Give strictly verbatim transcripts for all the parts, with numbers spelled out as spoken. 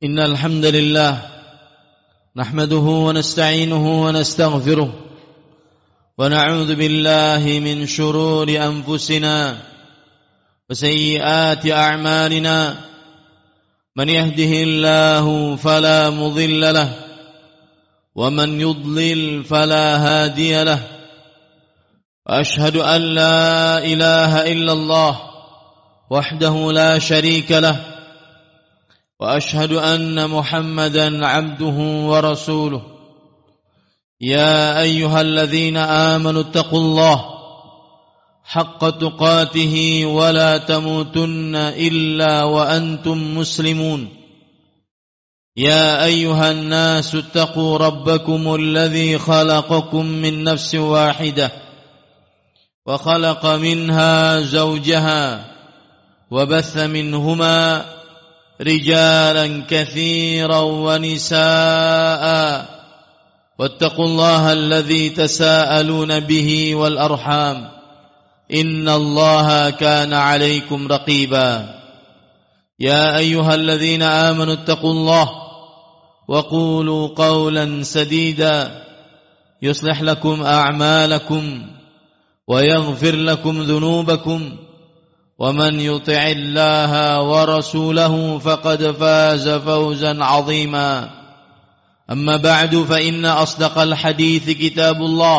إن الحمد لله نحمده ونستعينه ونستغفره ونعوذ بالله من شرور أنفسنا وسيئات أعمالنا من يهده الله فلا مضل له ومن يضلل فلا هادي له وأشهد أن لا إله إلا الله وحده لا شريك له وأشهد أن محمدا عبده ورسوله يا أيها الذين آمنوا اتقوا الله حق تقاته ولا تموتن إلا وأنتم مسلمون يا أيها الناس اتقوا ربكم الذي خلقكم من نفس واحدة وخلق منها زوجها وبث منهما رجالا كثيرا ونساء واتقوا الله الذي تساءلون به والأرحام إن الله كان عليكم رقيبا يا أيها الذين آمنوا اتقوا الله وقولوا قولا سديدا يصلح لكم أعمالكم ويغفر لكم ذنوبكم ومن يطع الله ورسوله فقد فاز فوزا عظيما أما بعد فإن أصدق الحديث كتاب الله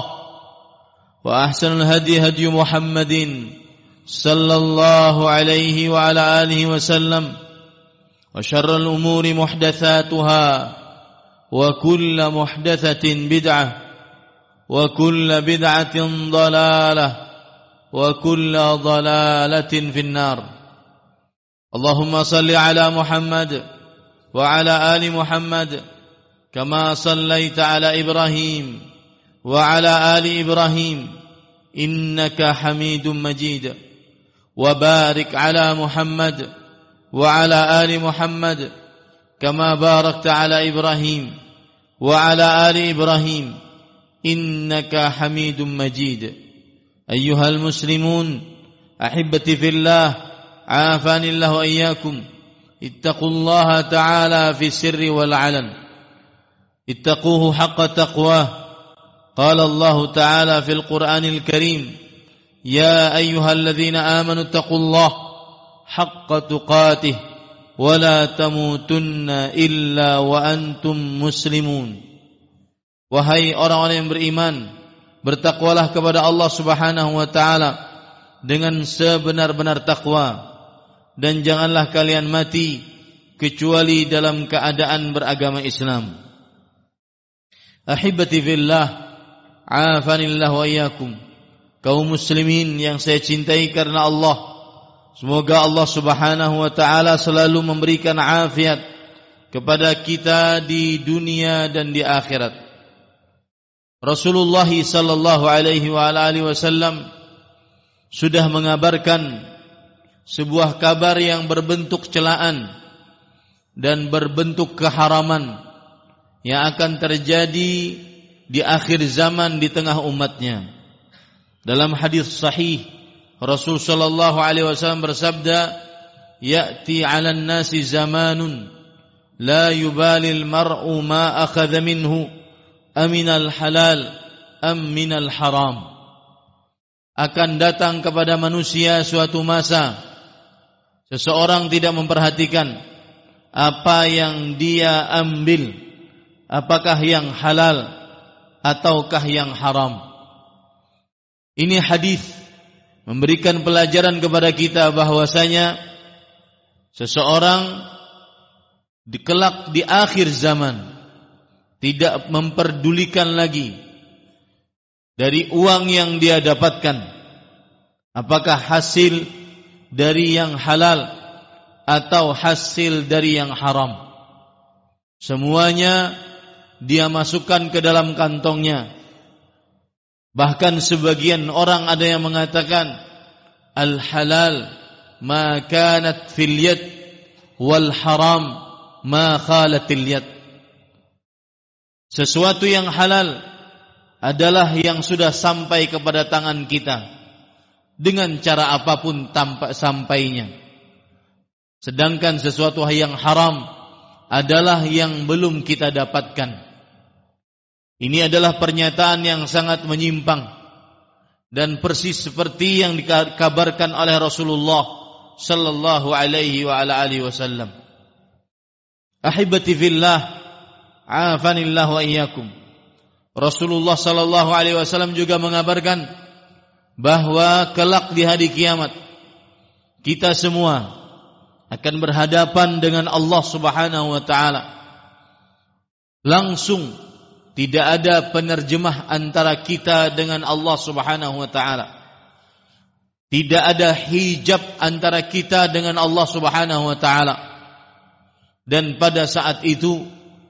وأحسن الهدي هدي محمد صلى الله عليه وعلى آله وسلم وشر الأمور محدثاتها وكل محدثة بدعة وكل بدعة ضلالة وكل ضلالة في النار اللهم صل على محمد وعلى آل محمد كما صليت على إبراهيم وعلى آل إبراهيم إنك حميد مجيد وبارك على محمد وعلى آل محمد كما باركت على إبراهيم وعلى آل إبراهيم إنك حميد مجيد أيها المسلمون أحبتي في الله عافاني الله وإياكم اتقوا الله تعالى في السر والعلن اتقوه حق تقواه قال الله تعالى في القرآن الكريم يا أيها الذين آمنوا اتقوا الله حق تقاته ولا تموتن إلا وأنتم مسلمون. Wahai orang-orang yang beriman, bertakwalah kepada Allah Subhanahu wa taala dengan sebenar-benar takwa dan janganlah kalian mati kecuali dalam keadaan beragama Islam. Ahibati fillah, afanillah wa iyyakum. Kaum muslimin yang saya cintai karena Allah, semoga Allah Subhanahu wa taala selalu memberikan afiat kepada kita di dunia dan di akhirat. Rasulullah sallallahu alaihi wa alihi wasallam sudah mengabarkan sebuah kabar yang berbentuk celaan dan berbentuk keharaman yang akan terjadi di akhir zaman di tengah umatnya. Dalam hadis sahih Rasul sallallahu alaihi wasallam bersabda, "Ya'ti 'alan nasi zamanun la yubali al-mar'u ma akhadha minhu aminal halal am minal haram." Akan datang kepada manusia suatu masa seseorang tidak memperhatikan apa yang dia ambil, apakah yang halal ataukah yang haram. Ini hadis memberikan pelajaran kepada kita bahwasanya seseorang di kelak di akhir zaman tidak memperdulikan lagi dari uang yang dia dapatkan apakah hasil dari yang halal atau hasil dari yang haram. Semuanya dia masukkan ke dalam kantongnya. Bahkan sebagian orang ada yang mengatakan al-halal ma kanat fil yad wal haram ma khalatil yad. Sesuatu yang halal adalah yang sudah sampai kepada tangan kita dengan cara apapun tampak sampainya. Sedangkan sesuatu yang haram adalah yang belum kita dapatkan. Ini adalah pernyataan yang sangat menyimpang dan persis seperti yang dikabarkan oleh Rasulullah sallallahu alaihi wa ala alihi wasallam. Ahibati fillah, afanillah wa iyyakum. Rasulullah sallallahu alaihi wasallam juga mengabarkan bahwa kelak di hari kiamat kita semua akan berhadapan dengan Allah Subhanahu wa taala. Langsung, tidak ada penerjemah antara kita dengan Allah Subhanahu wa taala. Tidak ada hijab antara kita dengan Allah Subhanahu wa taala. Dan pada saat itu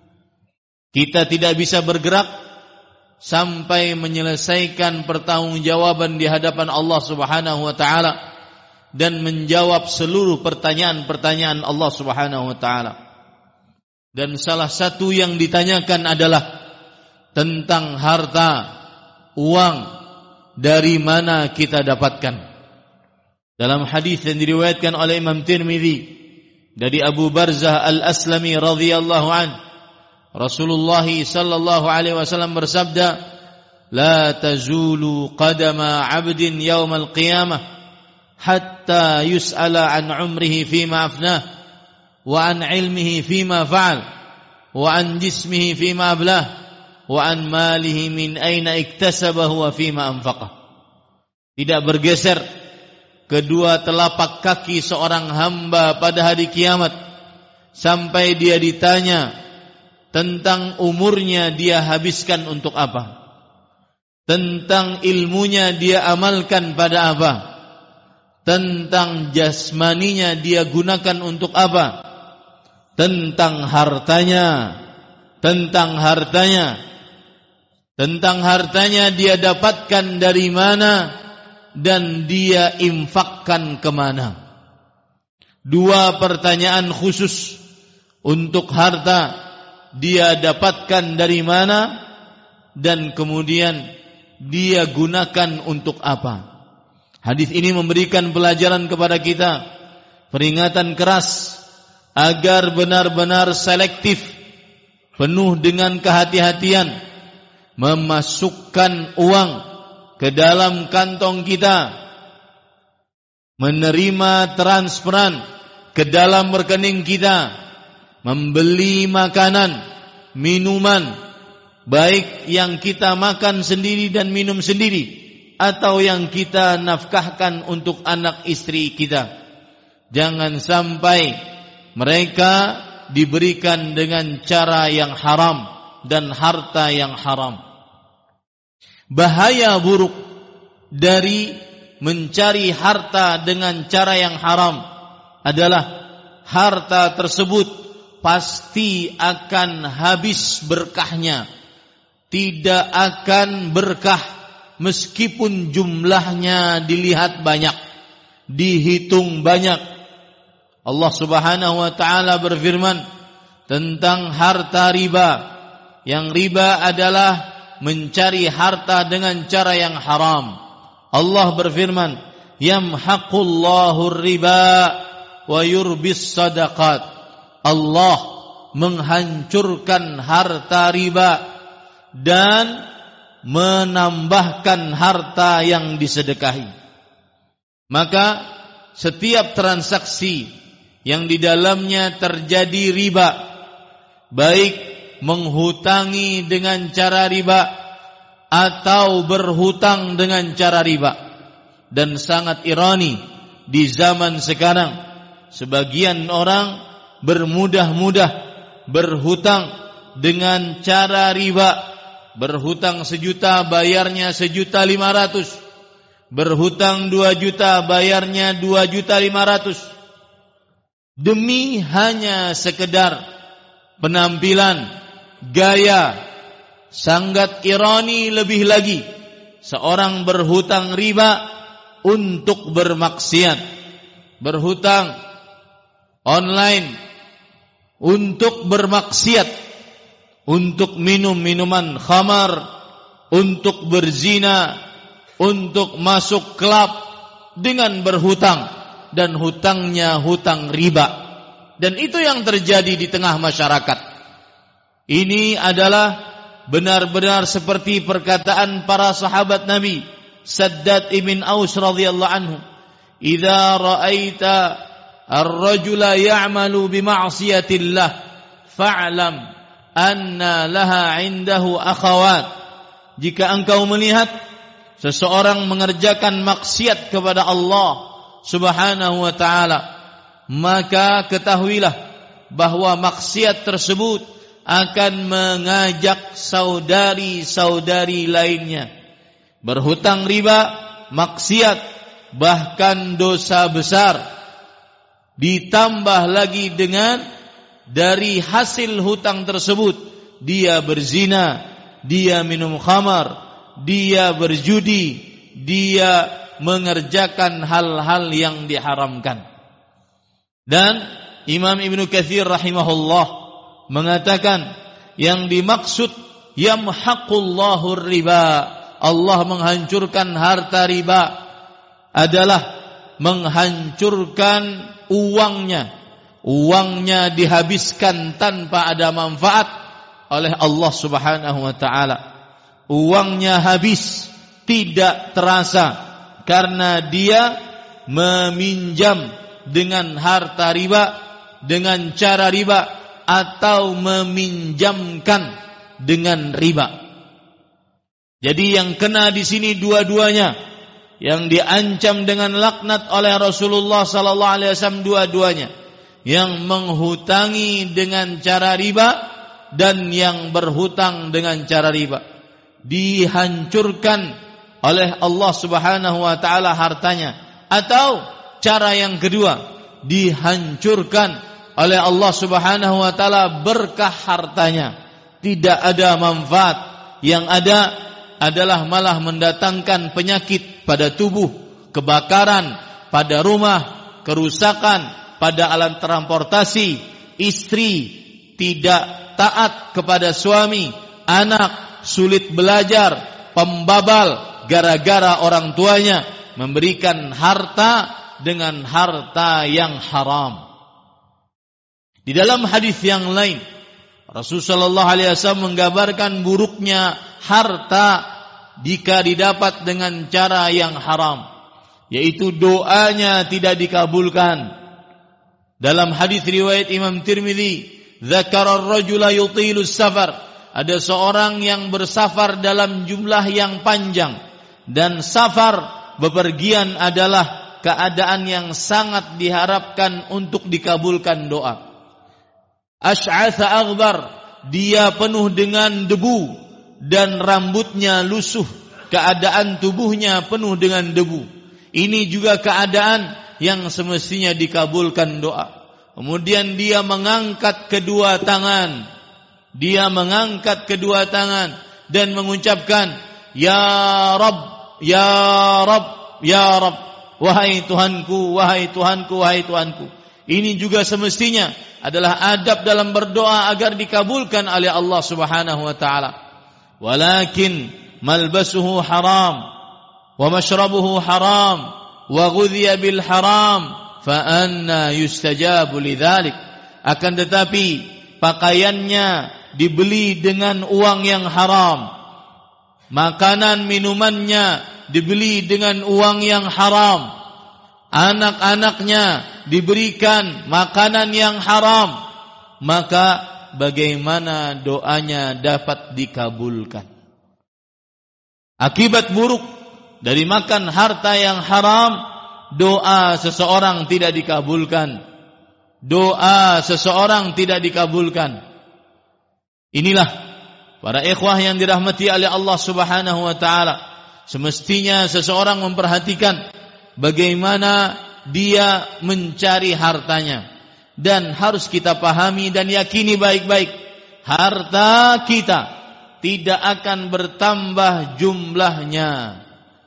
kita tidak bisa bergerak sampai menyelesaikan pertanggungjawaban di hadapan Allah Subhanahu wa taala dan menjawab seluruh pertanyaan-pertanyaan Allah Subhanahu wa taala. Dan salah satu yang ditanyakan adalah tentang harta, uang, dari mana kita dapatkan. Dalam hadis yang diriwayatkan oleh Imam Tirmidzi dari Abu Barzah Al-Aslami radhiyallahu an, Rasulullah sallallahu alaihi wasallam bersabda, "La tazulu qadama 'abdin yaumal qiyamah hatta yus'ala an 'umrihi fima afnah wa an 'ilmihi fima fa'al wa an jismihi fima ablah wa an malihi min aina iktasabahu wa fima anfaqah." Tidak bergeser kedua telapak kaki seorang hamba pada hari kiamat sampai dia ditanya tentang umurnya dia habiskan untuk apa, tentang ilmunya dia amalkan pada apa, tentang jasmaninya dia gunakan untuk apa, tentang hartanya, tentang hartanya, tentang hartanya dia dapatkan dari mana dan dia infakkan kemana. Dua pertanyaan khusus untuk harta, dia dapatkan dari mana dan kemudian dia gunakan untuk apa. Hadis ini memberikan pelajaran kepada kita, peringatan keras agar benar-benar selektif, penuh dengan kehati-hatian, memasukkan uang ke dalam kantong kita, menerima transferan ke dalam rekening kita, membeli makanan, minuman, baik yang kita makan sendiri dan minum sendiri atau yang kita nafkahkan untuk anak istri kita. Jangan sampai mereka diberikan dengan cara yang haram dan harta yang haram. Bahaya buruk dari mencari harta dengan cara yang haram adalah harta tersebut pasti akan habis berkahnya, tidak akan berkah meskipun jumlahnya dilihat banyak, dihitung banyak. Allah Subhanahu wa taala berfirman tentang harta riba. Yang riba adalah mencari harta dengan cara yang haram. Allah berfirman, "Yamhaqullahu riba wa yurbis sadaqat." Allah menghancurkan harta riba dan menambahkan harta yang disedekahi. Maka setiap transaksi yang di dalamnya terjadi riba, baik menghutangi dengan cara riba atau berhutang dengan cara riba. Dan sangat ironi di zaman sekarang, sebagian orang bermudah-mudah berhutang dengan cara riba. Berhutang sejuta, bayarnya sejuta lima ratus. Berhutang dua juta, bayarnya dua juta lima ratus. Demi hanya sekedar penampilan, gaya. Sangat ironi lebih lagi, seorang berhutang riba untuk bermaksiat, berhutang online untuk bermaksiat, untuk minum minuman khamar, untuk berzina, untuk masuk klub dengan berhutang, dan hutangnya hutang riba. Dan itu yang terjadi di tengah masyarakat. Ini adalah benar-benar seperti perkataan para sahabat Nabi, Saddad ibn Aus radhiyallahu anhu, "Idza ra'aita ar-rajula ya'malu bi ma'siyatillah fa'lam anna laha 'indahu akhawat." Jika engkau melihat seseorang mengerjakan maksiat kepada Allah Subhanahu wa ta'ala, maka ketahuilah bahwa maksiat tersebut akan mengajak saudari-saudari lainnya. Berhutang riba, maksiat, bahkan dosa besar. Ditambah lagi dengan dari hasil hutang tersebut, dia berzina, dia minum khamar, dia berjudi, dia mengerjakan hal-hal yang diharamkan. Dan Imam Ibnu Katsir rahimahullah mengatakan yang dimaksud yamhaqullahu riba, Allah menghancurkan harta riba, adalah menghancurkan uangnya. Uangnya dihabiskan tanpa ada manfaat oleh Allah Subhanahu wa ta'ala. Uangnya habis, tidak terasa, karena dia meminjam dengan harta riba, dengan cara riba, atau meminjamkan dengan riba. Jadi yang kena di sini dua-duanya, yang diancam dengan laknat oleh Rasulullah sallallahu alaihi wasallam dua-duanya, yang menghutangi dengan cara riba dan yang berhutang dengan cara riba. Dihancurkan oleh Allah Subhanahu wa ta'ala hartanya. Atau cara yang kedua, dihancurkan oleh Allah Subhanahu wa ta'ala berkah hartanya. Tidak ada manfaat, yang ada adalah malah mendatangkan penyakit pada tubuh, kebakaran pada rumah, kerusakan pada alat transportasi, istri tidak taat kepada suami, anak sulit belajar, pembabal gara-gara orang tuanya memberikan harta dengan harta yang haram. Di dalam hadis yang lain, Rasulullah sallallahu alaihi wasallam menggambarkan buruknya harta jika didapat dengan cara yang haram, yaitu doanya tidak dikabulkan. Dalam hadis riwayat Imam Tirmidzi, dzakara ar-rajula yutilu safar, ada seorang yang bersafar dalam jumlah yang panjang, dan safar bepergian adalah keadaan yang sangat diharapkan untuk dikabulkan doa. Asy'atha aghbar, dia penuh dengan debu dan rambutnya lusuh, keadaan tubuhnya penuh dengan debu. Ini juga keadaan yang semestinya dikabulkan doa. Kemudian dia mengangkat kedua tangan. Dia mengangkat kedua tangan dan mengucapkan, Ya Rabb, Ya Rabb, Ya Rabb. Wahai Tuhanku, wahai Tuhanku, wahai Tuhanku. Ini juga semestinya adalah adab dalam berdoa agar dikabulkan oleh Allah Subhanahu wa ta'ala. Walakin malbasuhu haram, wa mashrabuhu haram, wa ghudhiya bil haram, fa anna yustajabu lidzalik. Akan tetapi pakaiannya dibeli dengan uang yang haram, makanan minumannya dibeli dengan uang yang haram, anak-anaknya diberikan makanan yang haram, maka bagaimana doanya dapat dikabulkan? Akibat buruk dari makan harta yang haram, doa seseorang tidak dikabulkan. Doa seseorang tidak dikabulkan. Inilah para ikhwah yang dirahmati oleh Allah Subhanahu wa ta'ala. Semestinya seseorang memperhatikan bagaimana dia mencari hartanya. Dan harus kita pahami dan yakini baik-baik, harta kita tidak akan bertambah jumlahnya.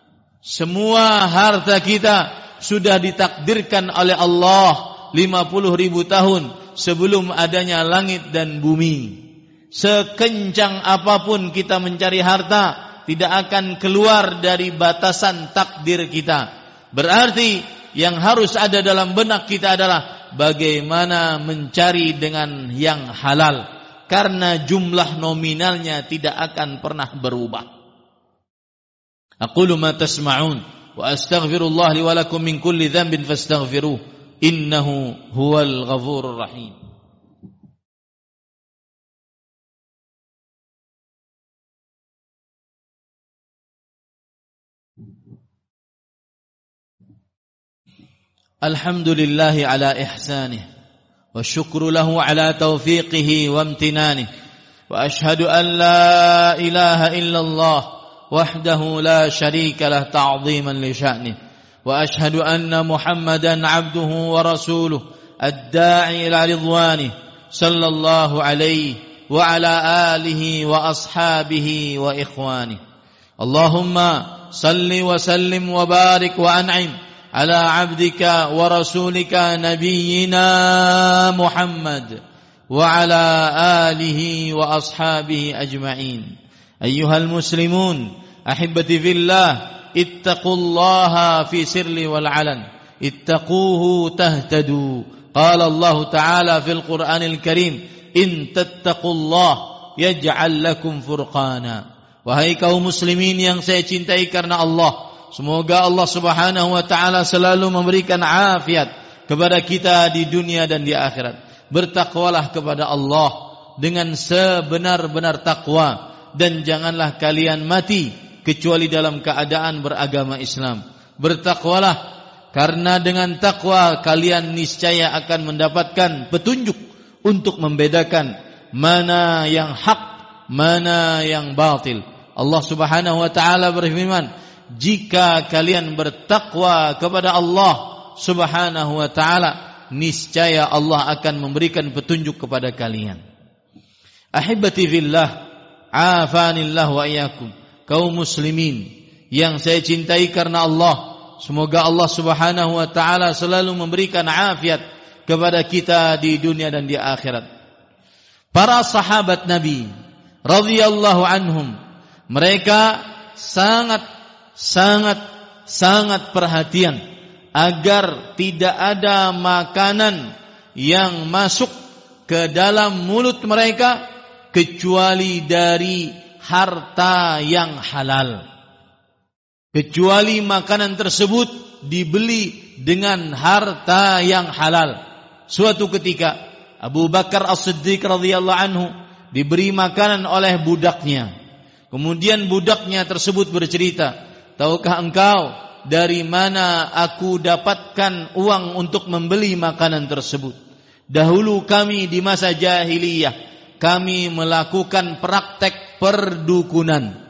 Semua harta kita sudah ditakdirkan oleh Allah lima puluh ribu tahun sebelum adanya langit dan bumi. Sekencang apapun kita mencari harta, tidak akan keluar dari batasan takdir kita. Berarti yang harus ada dalam benak kita adalah bagaimana mencari dengan yang halal, karena jumlah nominalnya tidak akan pernah berubah. Aqulu ma tasma'un wa astaghfirullah li wa lakum min kulli dhanbin fastaghfiruh innahu huwal ghafurur rahim. Alhamdulillahi ala ihsanih wa syukru lahu ala taufiqihi wa amtinanih wa ashhadu an la ilaha illallah wahdahu la syarika lah ta'ziman li sya'nih wa ashhadu anna Muhammadan abduhu wa rasuluh ad-da'i ila ridwanih sallallahu alaihi wa ala alihi wa ashabihi wa ikhwanih. Allahumma salli wa sallim wa barik wa an'im على عبدك ورسولك نبينا محمد وعلى آله وأصحابه أجمعين. أيها المسلمون أحبتي في الله اتقوا الله في سر والعلن اتقوه تهتدوا. قال الله تعالى في القرآن الكريم إن تتقوا الله يجعل لكم فرقانا. Wahai kaum muslimin yang saya cintai karena Allah, semoga Allah Subhanahu wa taala selalu memberikan afiat kepada kita di dunia dan di akhirat. Bertakwalah kepada Allah dengan sebenar-benar takwa, dan janganlah kalian mati kecuali dalam keadaan beragama Islam. Bertakwalah, karena dengan takwa kalian niscaya akan mendapatkan petunjuk untuk membedakan mana yang hak, mana yang batil. Allah Subhanahu wa taala berfirman, jika kalian bertakwa kepada Allah Subhanahu wa taala, niscaya Allah akan memberikan petunjuk kepada kalian. Ahibati fillah, afanillah wa iyyakum. Kaum muslimin yang saya cintai karena Allah, semoga Allah Subhanahu wa taala selalu memberikan afiat kepada kita di dunia dan di akhirat. Para sahabat Nabi radhiyallahu anhum, mereka sangat sangat sangat perhatian agar tidak ada makanan yang masuk ke dalam mulut mereka kecuali dari harta yang halal, kecuali makanan tersebut dibeli dengan harta yang halal. Suatu ketika Abu Bakar As-Siddiq radhiyallahu anhu diberi makanan oleh budaknya. Kemudian budaknya tersebut bercerita, tahukah engkau dari mana aku dapatkan uang untuk membeli makanan tersebut? Dahulu kami di masa jahiliyah, kami melakukan praktek perdukunan,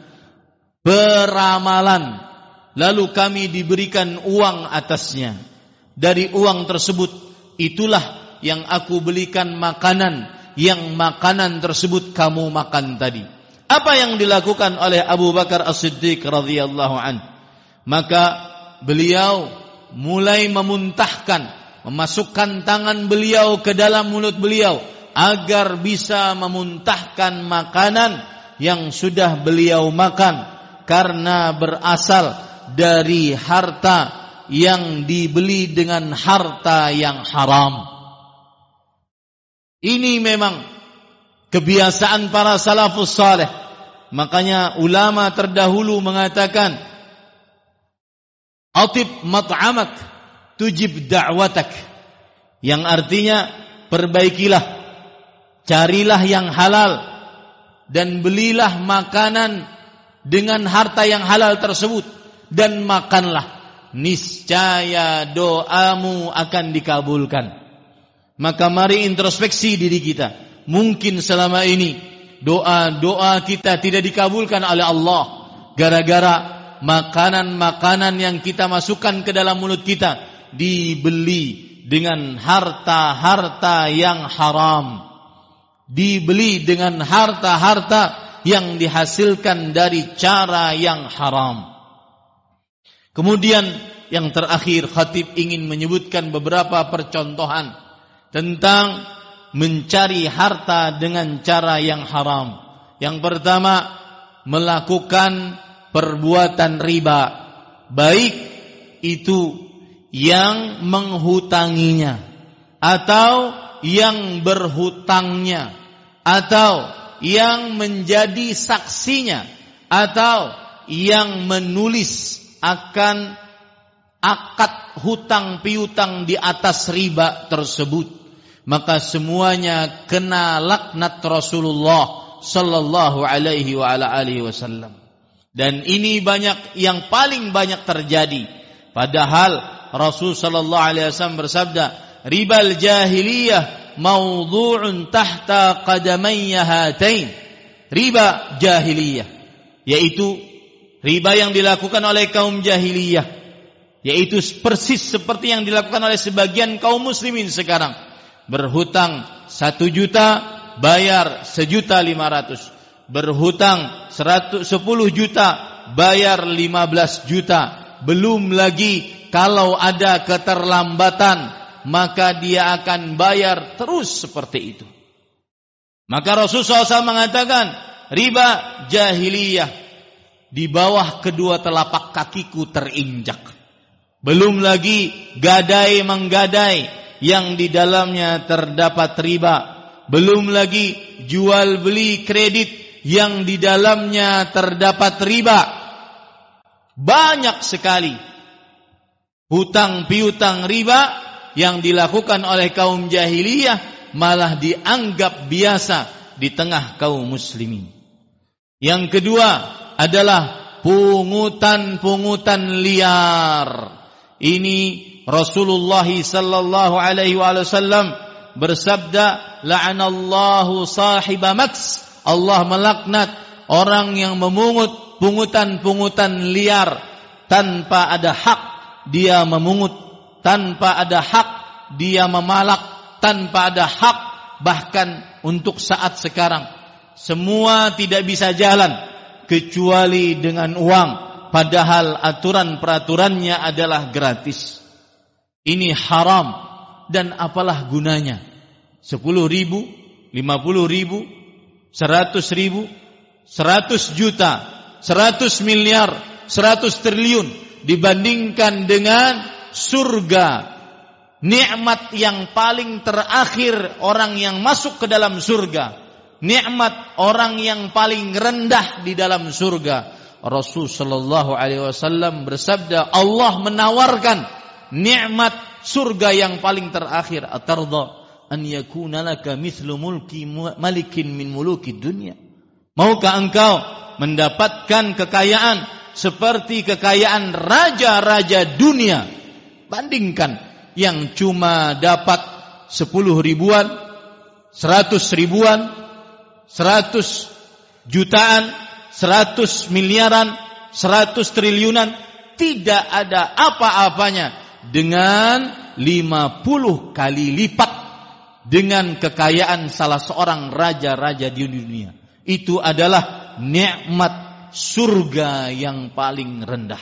peramalan, lalu kami diberikan uang atasnya. Dari uang tersebut, itulah yang aku belikan makanan, yang makanan tersebut kamu makan tadi. Apa yang dilakukan oleh Abu Bakar As-Siddiq radhiyallahu anhu? Maka beliau mulai memuntahkan, memasukkan tangan beliau ke dalam mulut beliau agar bisa memuntahkan makanan yang sudah beliau makan, karena berasal dari harta yang dibeli dengan harta yang haram. Ini memang kebiasaan para salafus saleh. Makanya ulama terdahulu mengatakan, atib mat'amak tujib da'watak, yang artinya perbaikilah, carilah yang halal, dan belilah makanan dengan harta yang halal tersebut, dan makanlah, niscaya doamu akan dikabulkan. Maka mari introspeksi diri kita. Mungkin selama ini doa-doa kita tidak dikabulkan oleh Allah gara-gara makanan-makanan yang kita masukkan ke dalam mulut kita dibeli dengan harta-harta yang haram, dibeli dengan harta-harta yang dihasilkan dari cara yang haram. Kemudian yang terakhir, khatib ingin menyebutkan beberapa percontohan tentang mencari harta dengan cara yang haram. Yang pertama, melakukan perbuatan riba, baik itu yang menghutanginya atau yang berhutangnya, atau yang menjadi saksinya, atau yang menulis akan akad hutang piutang di atas riba tersebut, maka semuanya kena laknat Rasulullah sallallahu alaihi wa ala alihi wasallam. Dan ini banyak, yang paling banyak terjadi, padahal Rasul sallallahu alaihi wasallam bersabda, ribal jahiliyah mawdu'un tahta qadamayya hatain. Riba jahiliyah, yaitu riba yang dilakukan oleh kaum jahiliyah, yaitu persis seperti yang dilakukan oleh sebagian kaum muslimin sekarang. Berhutang satu juta, bayar sejuta lima ratus. Berhutang seratus, sepuluh juta, bayar lima belas juta. Belum lagi kalau ada keterlambatan, maka dia akan bayar terus seperti itu. Maka Rasulullah shallallahu alaihi wasallam mengatakan, riba jahiliyah di bawah kedua telapak kakiku terinjak. Belum lagi gadai menggadai yang di dalamnya terdapat riba. Belum lagi jual beli kredit yang di dalamnya terdapat riba. Banyak sekali hutang piutang riba yang dilakukan oleh kaum jahiliyah malah dianggap biasa di tengah kaum muslimin. Yang kedua adalah pungutan-pungutan liar. Ini Rasulullah sallallahu alaihi wasallam bersabda, la'anallahu sahiba maks. Allah melaknat orang yang memungut pungutan-pungutan liar tanpa ada hak dia memungut, tanpa ada hak dia memalak, tanpa ada hak. Bahkan untuk saat sekarang semua tidak bisa jalan kecuali dengan uang, padahal aturan peraturannya adalah gratis. Ini haram, dan apalah gunanya? Sepuluh ribu, lima puluh ribu, seratus ribu, seratus juta, seratus miliar, seratus triliun dibandingkan dengan surga. Nikmat yang paling terakhir orang yang masuk ke dalam surga, nikmat orang yang paling rendah di dalam surga. Rasul sallallahu alaihi wasallam bersabda, Allah menawarkan nikmat surga yang paling terakhir. Atardha an yakuna laka mithlu mulki malikin min muluki dunya. Maukah engkau mendapatkan kekayaan seperti kekayaan raja-raja dunia? Bandingkan yang cuma dapat sepuluh ribuan, seratus ribuan, seratus jutaan, seratus miliaran, seratus triliunan, tidak ada apa-apanya dengan lima puluh kali lipat dengan kekayaan salah seorang raja-raja di dunia. Itu adalah nikmat surga yang paling rendah.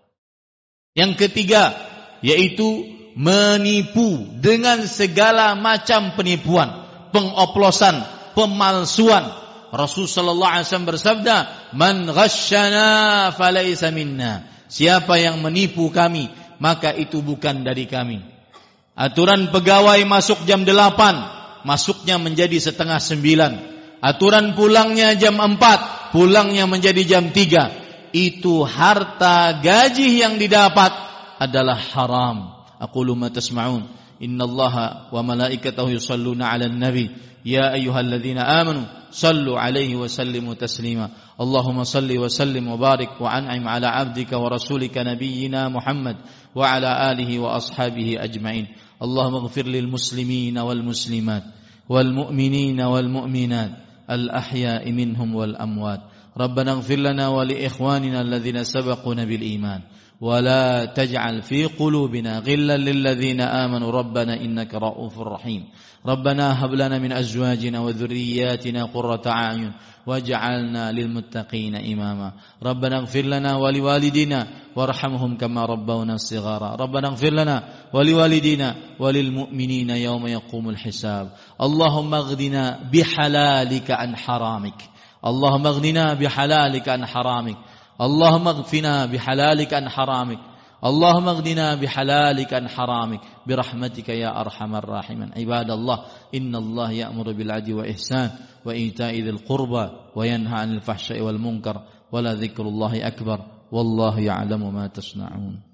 Yang ketiga yaitu menipu dengan segala macam penipuan, pengoplosan, pemalsuan. Rasul sallallahu alaihi wasallam bersabda, "Man ghasyana falaysa minna." Siapa yang menipu kami, maka itu bukan dari kami. Aturan pegawai masuk jam delapan, masuknya menjadi setengah sembilan. Aturan pulangnya jam empat, pulangnya menjadi jam tiga. Itu harta gaji yang didapat adalah haram. Aqulu ma tasma'un. Innallaha wa malaikatahu yusalluna 'alan nabi. Ya ayyuhalladzina amanu sallu 'alaihi wa sallimu taslima. Allahumma salli wa sallim wa barik wa an'im 'ala 'abdika wa rasulika nabiyyina Muhammad wa 'ala alihi wa ashabihi ajma'in. Allahumma ighfir lil muslimina wal muslimat wal mu'minina wal mu'minat al ahya'i minhum wal amwat. Rabbana ighfir lana wa li ikhwanina alladhina sabaquna bil iman. ولا تجعل في قلوبنا غلا للذين آمنوا ربنا إنك رؤوف رحيم ربنا هب لنا من أزواجنا وذرياتنا قرة أعين واجعلنا للمتقين إماما ربنا اغفر لنا ولوالدينا وارحمهم كما ربونا صغارا ربنا اغفر لنا ولوالدينا وللمؤمنين يوم يقوم الحساب اللهم اغننا بحلالك عن حرامك اللهم اغننا بحلالك عن حرامك اللهم اغفنا بحلالك عن حرامك اللهم اغننا بحلالك عن حرامك برحمتك يا أرحم الراحمين. عباد الله، إن الله يأمر بالعدل والإحسان وإيتاء ذي القربى وينهى عن الفحشاء والمنكر ولذكر الله أكبر والله يعلم ما تصنعون.